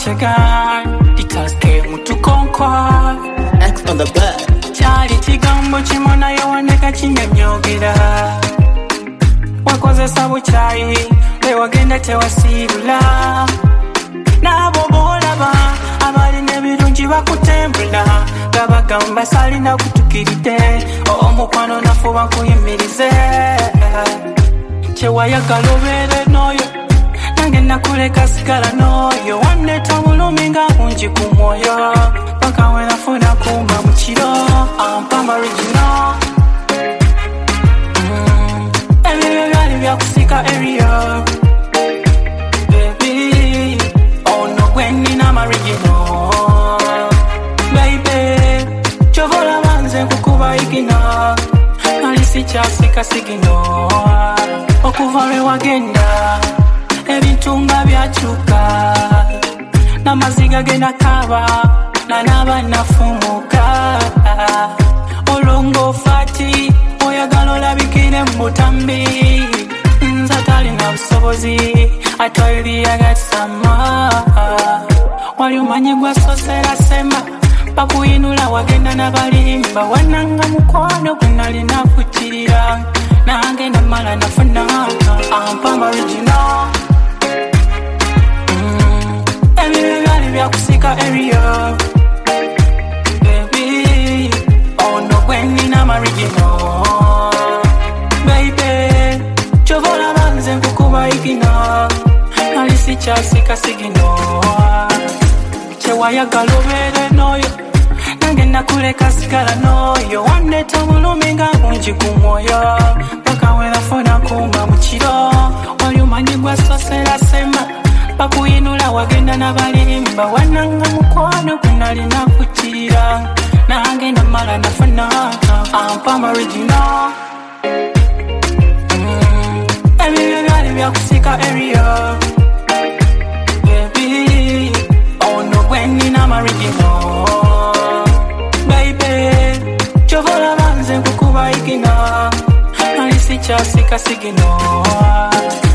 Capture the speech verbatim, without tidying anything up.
second. Details came to conquer. X on the bed. Chali chigambo chimona yowandeka chinyanyogera. Wakozesa buchayi lewagenda tewasirula. Nabo bolaba abalina ebirungi bakutembula. Gabagamba salina kutukiride. Omukwano nafuba nkuyimirize. Chewayagala obeere n'oyo nange nakuleka sigala n'oyo wanneta bulumi nga bungi ku mwoyo paka we nafuna kumba mu kiro ampamba original mm. Ebyo byali byakusika area baby ono gwe nina original baby chovola banze kukuba igina nali sikyasika sigino okuva lwe wagenda ebintu nga byakyuka n'amaziga genda kaba na naba nafumuka olongo fati oyagala olabikire mu butambi nze talina busobozi atwaliriyagasama wali omanyi gwasosera sema bakuyinula wagenda n'abalimba wananga mukwano gunalina kukirira nange namala nafuna ampamba original mm. Ebyo byali byakusika area baby ono gwe nina original baby chovola banze nkukuba igina nali sikyasika sigino chewayagala obeere n'oyo nange nakuleka sigala n'oyo wanneta bulumi nga bungi ku mwoyo paka we nafuna kumba mu kiro wali omanyi gwasosera sema bakuyinula wagenda n'abalimba wananga mukwano gunalina kukirira nange namala nafuna ampamba original mm. Ebyo byali byakusika area baby ono gwe nina original chovola banze nkukuba igina nali sikyasika sigino